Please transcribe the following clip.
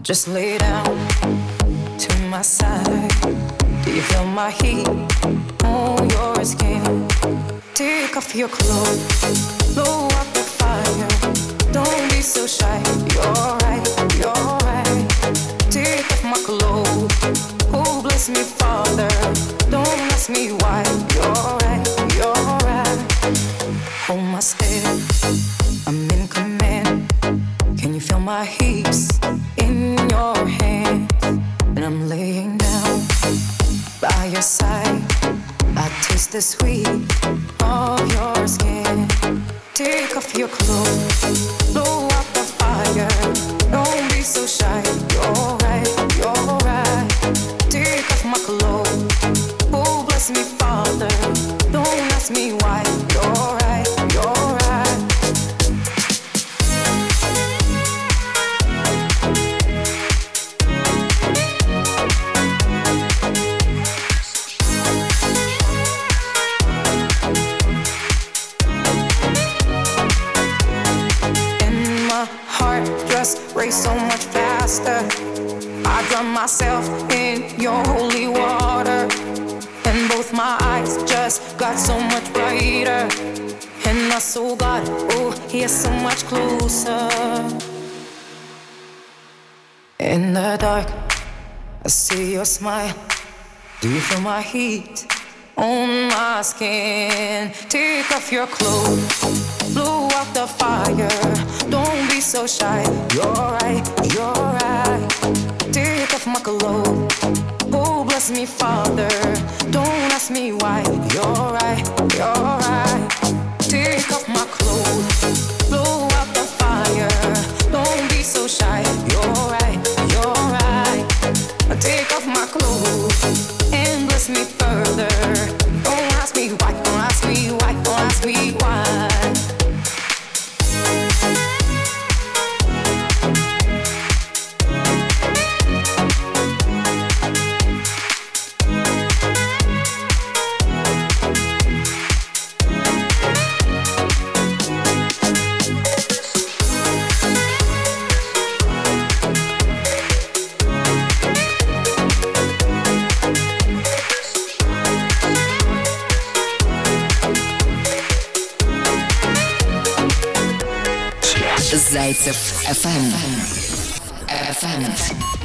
Just lay down to my side. Do you feel my heat on your skin? Take off your clothes, blow up the fire. Don't be so shy. You're right, you're right. Take off my clothes. Oh, bless me, Father. Don't ask me why. You're right, you're right. Hold my step. I'm in command. Can you feel my heaps in your hands? And I'm laying down by your side. I taste the sweet of your skin. Take off your clothes, blow out the fire. Don't be so shy. You're right, you're right. Take off my clothes. Oh, bless me, Father. Don't ask me why. You're right, you're right. Race so much faster. I drown myself in your holy water, and both my eyes just got so much brighter. And my soul got, oh, here so much closer. In the dark, I see your smile. Do you feel my heat on my skin? Take off your clothes, blow out the fire. Don't be so shy. You're right, you're right. Take off my clothes. Oh, bless me, Father. Don't ask me why. You're right, you're right. Take off my clothes, blow out the fire. Don't be so shy. You're right, you're right. Take off my clothes and bless me further. Don't ask me why, don't ask me why, don't ask me why. Зайцев FM.